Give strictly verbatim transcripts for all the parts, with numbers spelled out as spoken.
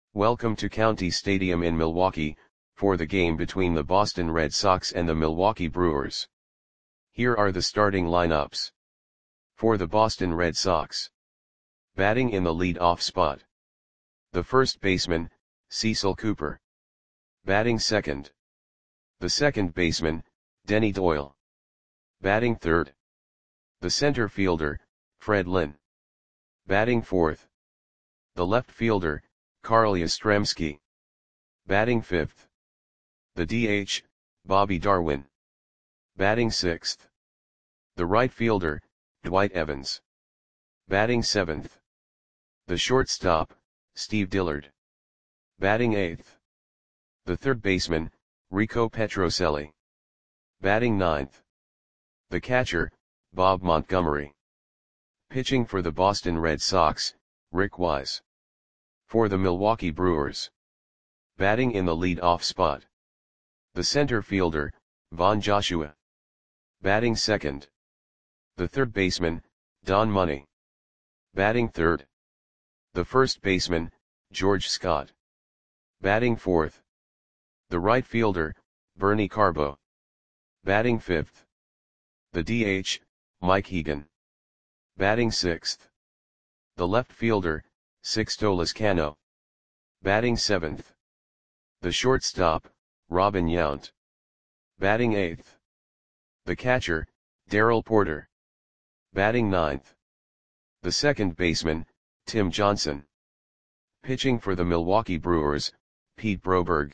Welcome to County Stadium in Milwaukee, for the game between the Boston Red Sox and the Milwaukee Brewers. Here are the starting lineups. For the Boston Red Sox. Batting in the lead-off spot. The first baseman, Cecil Cooper. Batting second. The second baseman, Denny Doyle. Batting third. The center fielder, Fred Lynn. Batting fourth. The left fielder, Carl Yastrzemski. Batting fifth. The D H, Bobby Darwin. Batting sixth. The right fielder, Dwight Evans. Batting seventh. The shortstop, Steve Dillard. Batting eighth. The third baseman, Rico Petrocelli. Batting ninth. The catcher, Bob Montgomery. Pitching for the Boston Red Sox, Rick Wise. For the Milwaukee Brewers. Batting in the lead-off spot. The center fielder, Von Joshua. Batting second. The third baseman, Don Money. Batting third. The first baseman, George Scott. Batting fourth. The right fielder, Bernie Carbo. Batting fifth. The D H, Mike Egan. Batting sixth. The left fielder, Sixto Lezcano. Batting seventh. The shortstop, Robin Yount. Batting eighth. The catcher, Darrell Porter. Batting ninth. The second baseman, Tim Johnson. Pitching for the Milwaukee Brewers, Pete Broberg.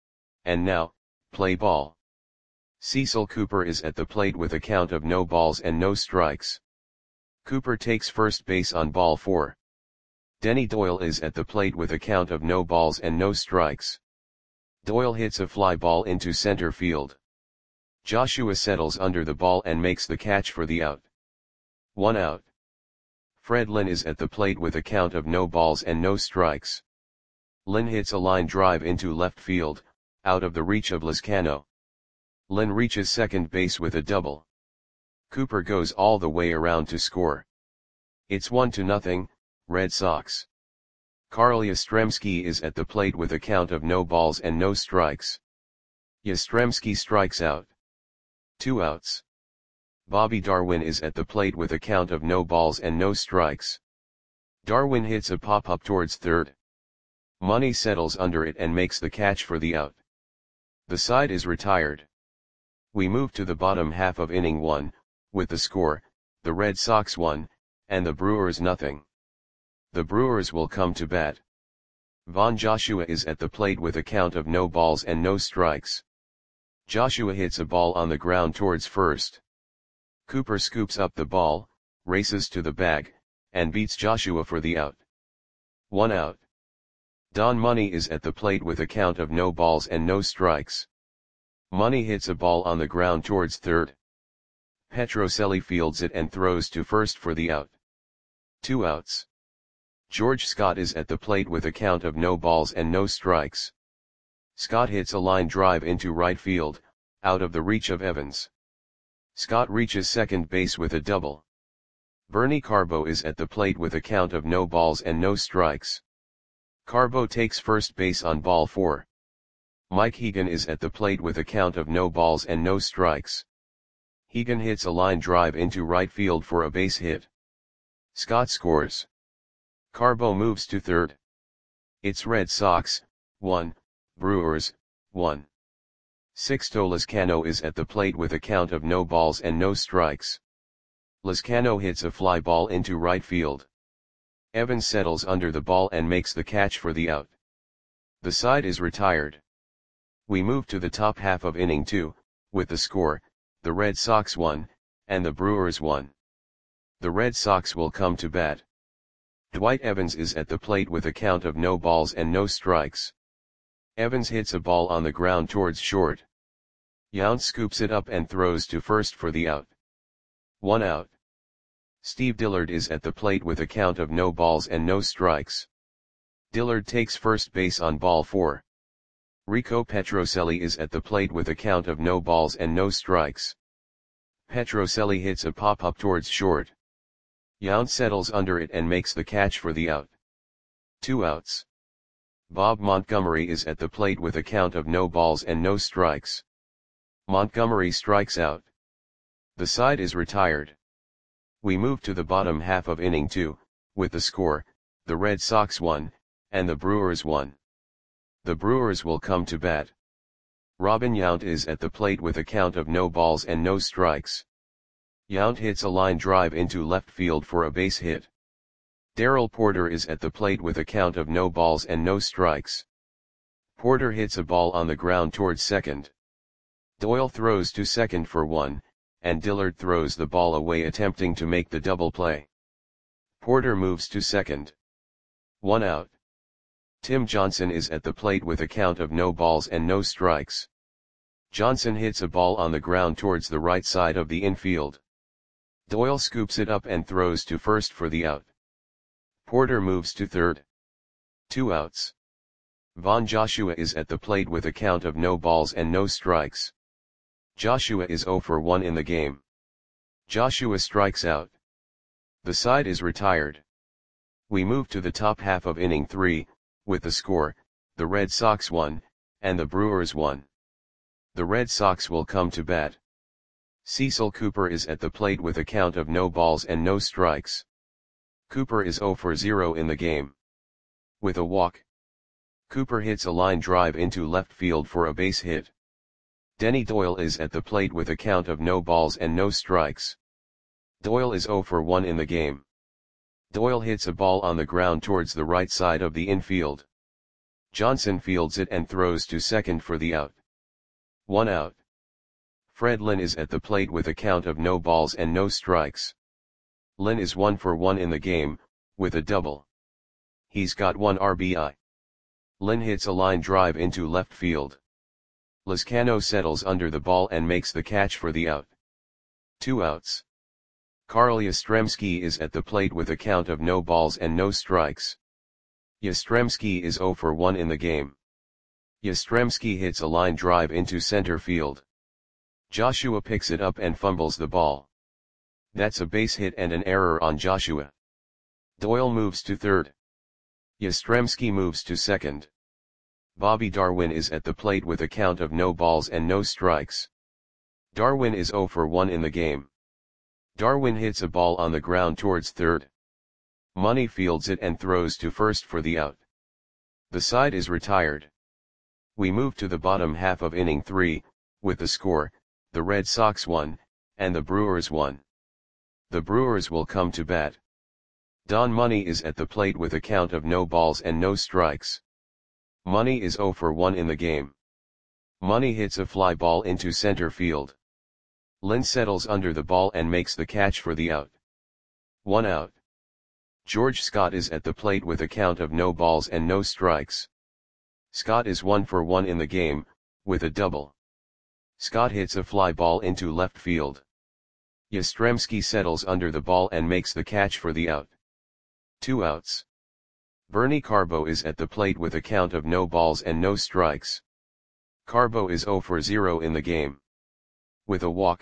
And now, play ball. Cecil Cooper is at the plate with a count of no balls and no strikes. Cooper takes first base on ball four. Denny Doyle is at the plate with a count of no balls and no strikes. Doyle hits a fly ball into center field. Joshua settles under the ball and makes the catch for the out. One out. Fred Lynn is at the plate with a count of no balls and no strikes. Lynn hits a line drive into left field, out of the reach of Lezcano. Lynn reaches second base with a double. Cooper goes all the way around to score. It's one to nothing, Red Sox. Carl Yastrzemski is at the plate with a count of no balls and no strikes. Yastrzemski strikes out. Two outs. Bobby Darwin is at the plate with a count of no balls and no strikes. Darwin hits a pop-up towards third. Money settles under it and makes the catch for the out. The side is retired. We move to the bottom half of inning one, with the score, the Red Sox one, and the Brewers nothing. The Brewers will come to bat. Von Joshua is at the plate with a count of no balls and no strikes. Joshua hits a ball on the ground towards first. Cooper scoops up the ball, races to the bag, and beats Joshua for the out. One out. Don Money is at the plate with a count of no balls and no strikes. Money hits a ball on the ground towards third. Petrocelli fields it and throws to first for the out. Two outs. George Scott is at the plate with a count of no balls and no strikes. Scott hits a line drive into right field, out of the reach of Evans. Scott reaches second base with a double. Bernie Carbo is at the plate with a count of no balls and no strikes. Carbo takes first base on ball four. Mike Egan is at the plate with a count of no balls and no strikes. Egan hits a line drive into right field for a base hit. Scott scores. Carbo moves to third. It's Red Sox, one, Brewers, one. Sixto Lezcano is at the plate with a count of no balls and no strikes. Lezcano hits a fly ball into right field. Evans settles under the ball and makes the catch for the out. The side is retired. We move to the top half of inning two, with the score, the Red Sox one, and the Brewers one. The Red Sox will come to bat. Dwight Evans is at the plate with a count of no balls and no strikes. Evans hits a ball on the ground towards short. Yount scoops it up and throws to first for the out. One out. Steve Dillard is at the plate with a count of no balls and no strikes. Dillard takes first base on ball four. Rico Petrocelli is at the plate with a count of no balls and no strikes. Petrocelli hits a pop-up towards short. Yount settles under it and makes the catch for the out. Two outs. Bob Montgomery is at the plate with a count of no balls and no strikes. Montgomery strikes out. The side is retired. We move to the bottom half of inning two, with the score, the Red Sox won, and the Brewers won. The Brewers will come to bat. Robin Yount is at the plate with a count of no balls and no strikes. Yount hits a line drive into left field for a base hit. Darrell Porter is at the plate with a count of no balls and no strikes. Porter hits a ball on the ground towards second. Doyle throws to second for one, and Dillard throws the ball away attempting to make the double play. Porter moves to second. One out. Tim Johnson is at the plate with a count of no balls and no strikes. Johnson hits a ball on the ground towards the right side of the infield. Doyle scoops it up and throws to first for the out. Porter moves to third. Two outs. Von Joshua is at the plate with a count of no balls and no strikes. Joshua is oh for one in the game. Joshua strikes out. The side is retired. We move to the top half of inning three, with the score, the Red Sox won, and the Brewers won. The Red Sox will come to bat. Cecil Cooper is at the plate with a count of no balls and no strikes. Cooper is oh for zero in the game. With a walk. Cooper hits a line drive into left field for a base hit. Denny Doyle is at the plate with a count of no balls and no strikes. Doyle is oh for one in the game. Doyle hits a ball on the ground towards the right side of the infield. Johnson fields it and throws to second for the out. One out. Fred Lynn is at the plate with a count of no balls and no strikes. Lynn is one for one in the game, with a double. He's got one R B I. Lynn hits a line drive into left field. Lizcano settles under the ball and makes the catch for the out. Two outs. Carl Yastrzemski is at the plate with a count of no balls and no strikes. Yastrzemski is oh for one in the game. Yastrzemski hits a line drive into center field. Joshua picks it up and fumbles the ball. That's a base hit and an error on Joshua. Doyle moves to third. Yastrzemski moves to second. Bobby Darwin is at the plate with a count of no balls and no strikes. Darwin is oh for one in the game. Darwin hits a ball on the ground towards third. Money fields it and throws to first for the out. The side is retired. We move to the bottom half of inning three, with the score, the Red Sox won, and the Brewers won. The Brewers will come to bat. Don Money is at the plate with a count of no balls and no strikes. Money is oh for one in the game. Money hits a fly ball into center field. Lynn settles under the ball and makes the catch for the out. One out. George Scott is at the plate with a count of no balls and no strikes. Scott is one for one in the game, with a double. Scott hits a fly ball into left field. Yastrzemski settles under the ball and makes the catch for the out. Two outs. Bernie Carbo is at the plate with a count of no balls and no strikes. Carbo is oh for zero in the game. With a walk.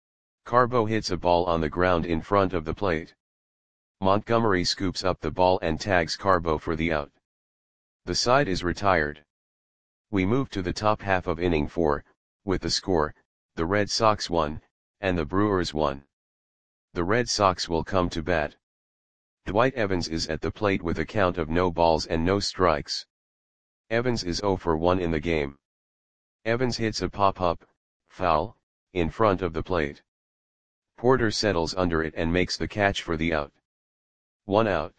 Carbo hits a ball on the ground in front of the plate. Montgomery scoops up the ball and tags Carbo for the out. The side is retired. We move to the top half of inning four, with the score, the Red Sox won, and the Brewers won. The Red Sox will come to bat. Dwight Evans is at the plate with a count of no balls and no strikes. Evans is oh for one in the game. Evans hits a pop-up, foul, in front of the plate. Porter settles under it and makes the catch for the out. One out.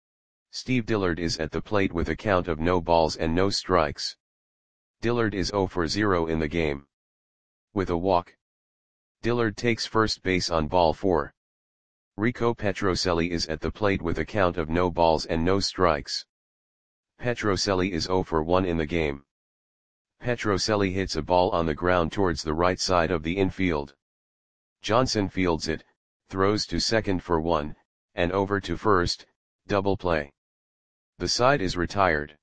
Steve Dillard is at the plate with a count of no balls and no strikes. Dillard is oh for zero in the game. With a walk. Dillard takes first base on ball four. Rico Petrocelli is at the plate with a count of no balls and no strikes. Petrocelli is oh for one in the game. Petrocelli hits a ball on the ground towards the right side of the infield. Johnson fields it, throws to second for one, and over to first, double play. The side is retired.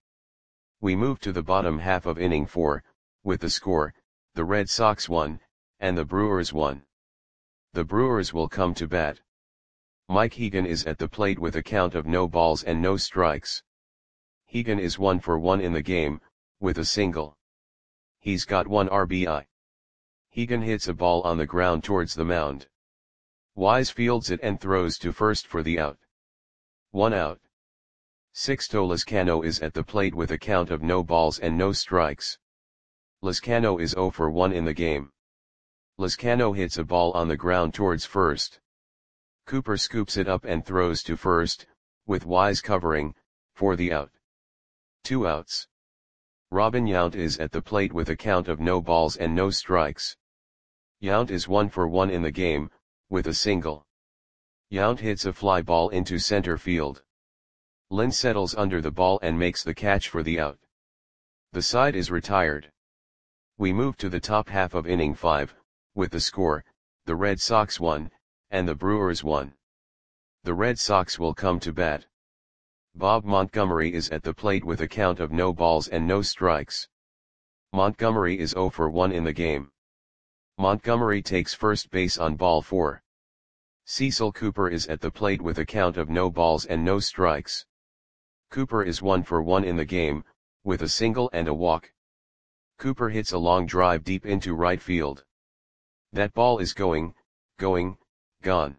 We move to the bottom half of inning four, with the score, the Red Sox won, and the Brewers won. The Brewers will come to bat. Mike Hegan is at the plate with a count of no balls and no strikes. Hegan is one for one in the game, with a single. He's got one R B I. Hegan hits a ball on the ground towards the mound. Wise fields it and throws to first for the out. One out. Sixto Lezcano is at the plate with a count of no balls and no strikes. Lezcano is zero for one in the game. Lezcano hits a ball on the ground towards first. Cooper scoops it up and throws to first, with Wise covering, for the out. Two outs. Robin Yount is at the plate with a count of no balls and no strikes. Yount is one for one in the game, with a single. Yount hits a fly ball into center field. Lynn settles under the ball and makes the catch for the out. The side is retired. We move to the top half of inning five, with the score, the Red Sox won, and the Brewers won. The Red Sox will come to bat. Bob Montgomery is at the plate with a count of no balls and no strikes. Montgomery is zero for one in the game. Montgomery takes first base on ball four. Cecil Cooper is at the plate with a count of no balls and no strikes. Cooper is one for one in the game, with a single and a walk. Cooper hits a long drive deep into right field. That ball is going, going, gone.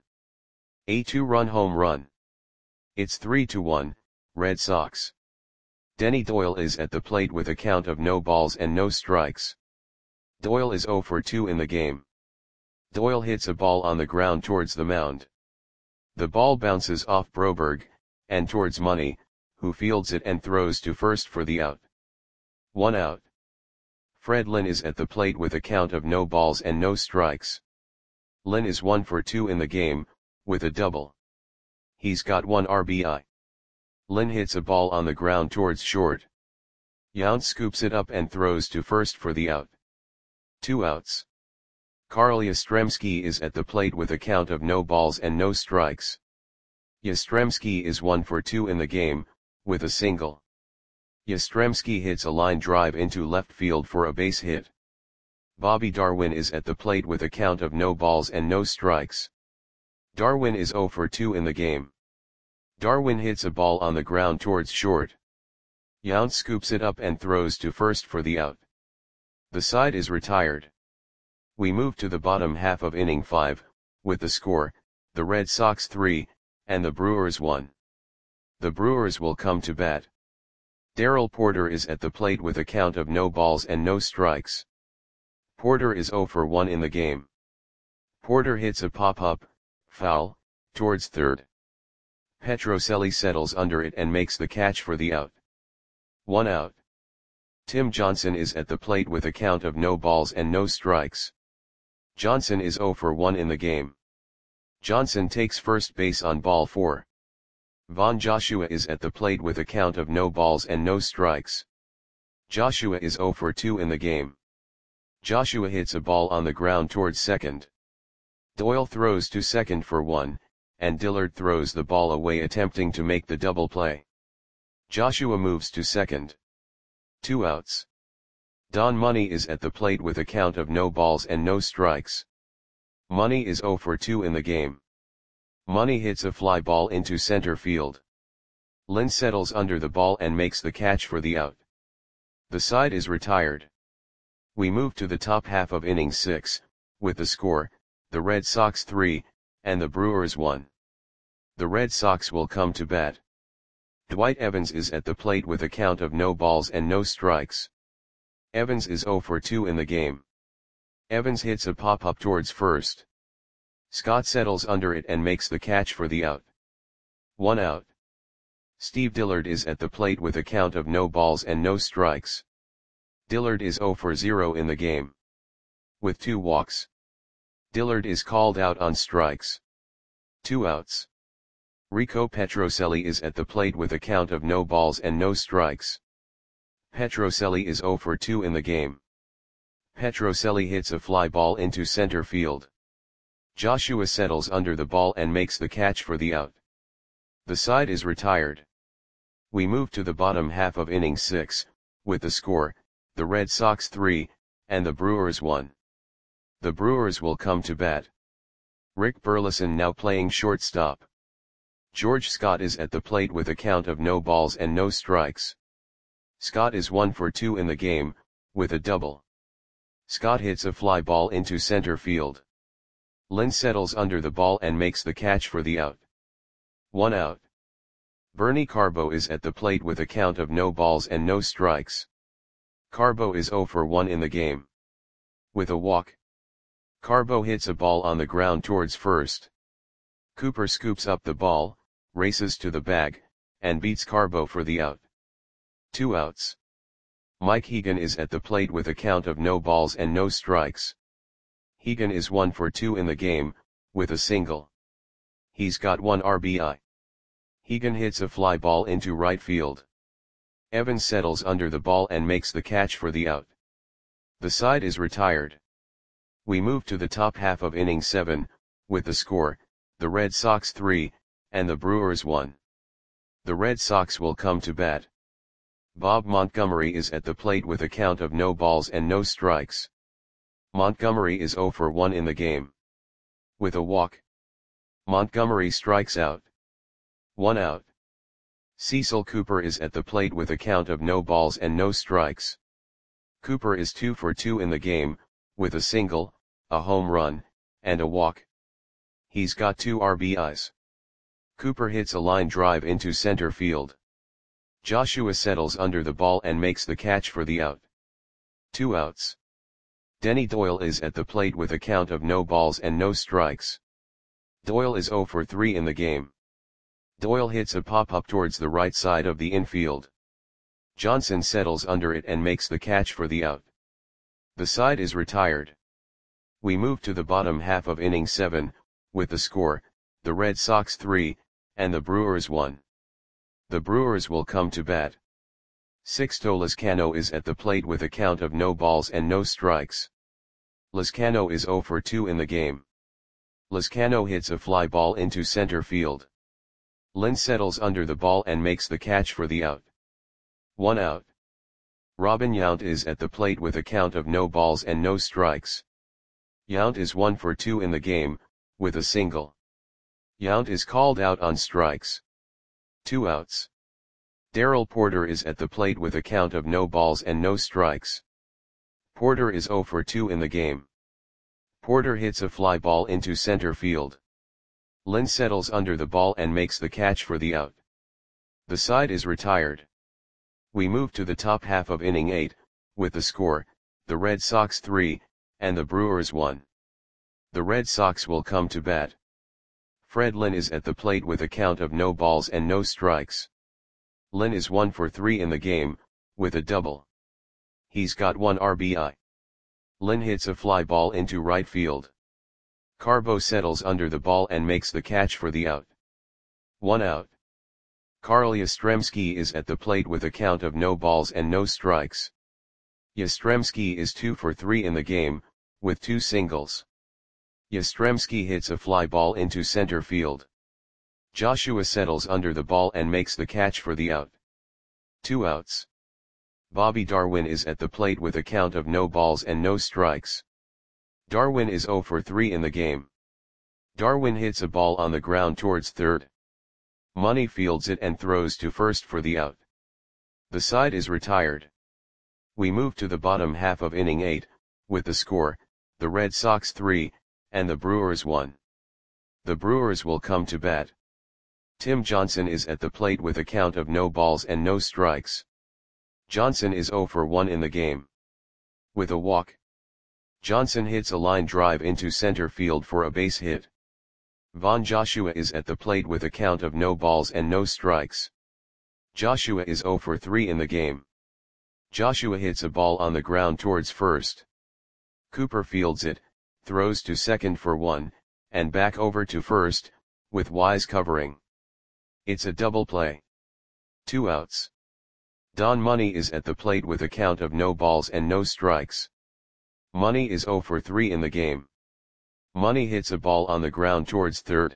A two-run home run. It's three to one, Red Sox. Denny Doyle is at the plate with a count of no balls and no strikes. Doyle is zero for two in the game. Doyle hits a ball on the ground towards the mound. The ball bounces off Broberg, and towards Money, who fields it and throws to first for the out. One out. Fred Lynn is at the plate with a count of no balls and no strikes. Lynn is one for two in the game, with a double. He's got one R B I. Lynn hits a ball on the ground towards short. Yount scoops it up and throws to first for the out. Two outs. Carl Yastrzemski is at the plate with a count of no balls and no strikes. Yastrzemski is one for two in the game, with a single. Yastrzemski hits a line drive into left field for a base hit. Bobby Darwin is at the plate with a count of no balls and no strikes. Darwin is zero for two in the game. Darwin hits a ball on the ground towards short. Yount scoops it up and throws to first for the out. The side is retired. We move to the bottom half of inning five, with the score, the Red Sox three, and the Brewers one. The Brewers will come to bat. Darrell Porter is at the plate with a count of no balls and no strikes. Porter is zero for one in the game. Porter hits a pop-up, foul, towards third. Petrocelli settles under it and makes the catch for the out. One out. Tim Johnson is at the plate with a count of no balls and no strikes. Johnson is zero for one in the game. Johnson takes first base on ball four. Von Joshua is at the plate with a count of no balls and no strikes. Joshua is zero for two in the game. Joshua hits a ball on the ground towards second. Doyle throws to second for one, and Dillard throws the ball away attempting to make the double play. Joshua moves to second. Two outs. Don Money is at the plate with a count of no balls and no strikes. Money is zero for two in the game. Money hits a fly ball into center field. Lynn settles under the ball and makes the catch for the out. The side is retired. We move to the top half of inning six, with the score, the Red Sox three, and the Brewers one. The Red Sox will come to bat. Dwight Evans is at the plate with a count of no balls and no strikes. Evans is zero for two in the game. Evans hits a pop-up towards first. Scott settles under it and makes the catch for the out. One out. Steve Dillard is at the plate with a count of no balls and no strikes. Dillard is zero for zero in the game. With two walks. Dillard is called out on strikes. Two outs. Rico Petrocelli is at the plate with a count of no balls and no strikes. Petrocelli is zero for two in the game. Petrocelli hits a fly ball into center field. Joshua settles under the ball and makes the catch for the out. The side is retired. We move to the bottom half of inning six, with the score, the Red Sox three, and the Brewers one. The Brewers will come to bat. Rick Burleson now playing shortstop. George Scott is at the plate with a count of no balls and no strikes. Scott is one for two in the game, with a double. Scott hits a fly ball into center field. Lynn settles under the ball and makes the catch for the out. One out. Bernie Carbo is at the plate with a count of no balls and no strikes. Carbo is zero for one in the game. With a walk. Carbo hits a ball on the ground towards first. Cooper scoops up the ball, races to the bag, and beats Carbo for the out. Two outs. Mike Hegan is at the plate with a count of no balls and no strikes. Hegan is one for two in the game, with a single. He's got one R B I. Hegan hits a fly ball into right field. Evans settles under the ball and makes the catch for the out. The side is retired. We move to the top half of inning seven, with the score, the Red Sox three, and the Brewers one. The Red Sox will come to bat. Bob Montgomery is at the plate with a count of no balls and no strikes. Montgomery is zero for one in the game. With a walk. Montgomery strikes out. One out. Cecil Cooper is at the plate with a count of no balls and no strikes. Cooper is two for two in the game, with a single, a home run, and a walk. He's got two R B Is. Cooper hits a line drive into center field. Joshua settles under the ball and makes the catch for the out. Two outs. Denny Doyle is at the plate with a count of no balls and no strikes. Doyle is zero for three in the game. Doyle hits a pop-up towards the right side of the infield. Johnson settles under it and makes the catch for the out. The side is retired. We move to the bottom half of inning seven, with the score, the Red Sox three, and the Brewers one. The Brewers will come to bat. Sixto Lezcano is at the plate with a count of no balls and no strikes. Lezcano is zero for two in the game. Lezcano hits a fly ball into center field. Lynn settles under the ball and makes the catch for the out. One out. Robin Yount is at the plate with a count of no balls and no strikes. Yount is one for two in the game, with a single. Yount is called out on strikes. Two outs. Darrell Porter is at the plate with a count of no balls and no strikes. Porter is zero for two in the game. Porter hits a fly ball into center field. Lynn settles under the ball and makes the catch for the out. The side is retired. We move to the top half of inning eight, with the score, the Red Sox three, and the Brewers one. The Red Sox will come to bat. Fred Lynn is at the plate with a count of no balls and no strikes. Lynn is one for three in the game, with a double. He's got one R B I. Lynn hits a fly ball into right field. Carbo settles under the ball and makes the catch for the out. One out. Carl Yastrzemski is at the plate with a count of no balls and no strikes. Yastrzemski is two for three in the game, with two singles. Yastrzemski hits a fly ball into center field. Joshua settles under the ball and makes the catch for the out. Two outs. Bobby Darwin is at the plate with a count of no balls and no strikes. Darwin is zero for three in the game. Darwin hits a ball on the ground towards third. Money fields it and throws to first for the out. The side is retired. We move to the bottom half of inning eight, with the score, the Red Sox three, and the Brewers one. The Brewers will come to bat. Tim Johnson is at the plate with a count of no balls and no strikes. Johnson is zero for one in the game. With a walk. Johnson hits a line drive into center field for a base hit. Von Joshua is at the plate with a count of no balls and no strikes. Joshua is zero for three in the game. Joshua hits a ball on the ground towards first. Cooper fields it, throws to second for one, and back over to first, with Wise covering. It's a double play. Two outs. Don Money is at the plate with a count of no balls and no strikes. Money is zero for three in the game. Money hits a ball on the ground towards third.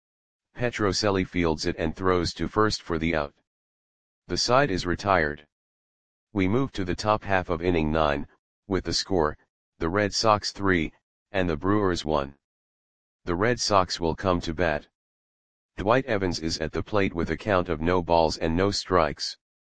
Petrocelli fields it and throws to first for the out. The side is retired. We move to the top half of inning nine, with the score, the Red Sox three, and the Brewers one. The Red Sox will come to bat. Dwight Evans is at the plate with a count of no balls and no strikes.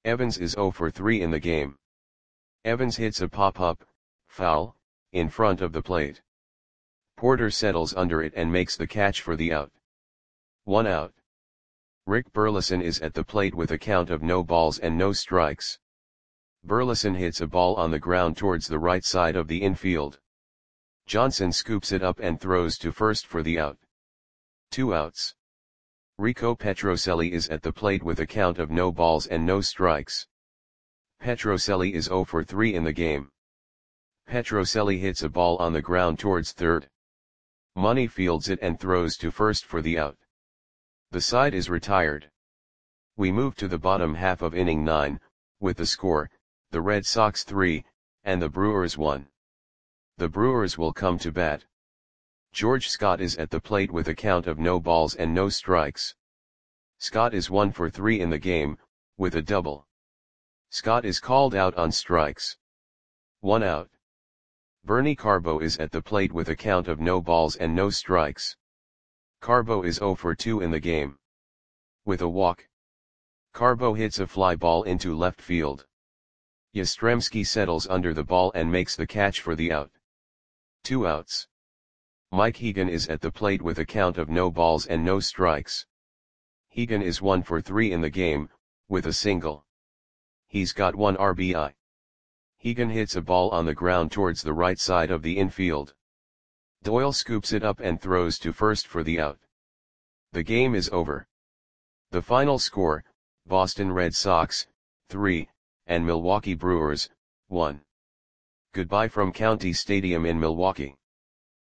Evans is zero for three in the game. Evans hits a pop-up, foul, in front of the plate. Porter settles under it and makes the catch for the out. One out. Rick Burleson is at the plate with a count of no balls and no strikes. Burleson hits a ball on the ground towards the right side of the infield. Johnson scoops it up and throws to first for the out. Two outs. Rico Petrocelli is at the plate with a count of no balls and no strikes. Petrocelli is zero for three in the game. Petrocelli hits a ball on the ground towards third. Money fields it and throws to first for the out. The side is retired. We move to the bottom half of inning nine, with the score, the Red Sox three, and the Brewers one. The Brewers will come to bat. George Scott is at the plate with a count of no balls and no strikes. Scott is one for three in the game, with a double. Scott is called out on strikes. One out. Bernie Carbo is at the plate with a count of no balls and no strikes. Carbo is zero for two in the game. With a walk. Carbo hits a fly ball into left field. Yastrzemski settles under the ball and makes the catch for the out. Two outs. Mike Hegan is at the plate with a count of no balls and no strikes. Hegan is one for three in the game, with a single. He's got one R B I. Hegan hits a ball on the ground towards the right side of the infield. Doyle scoops it up and throws to first for the out. The game is over. The final score, Boston Red Sox, three, and Milwaukee Brewers, one. Goodbye from County Stadium in Milwaukee.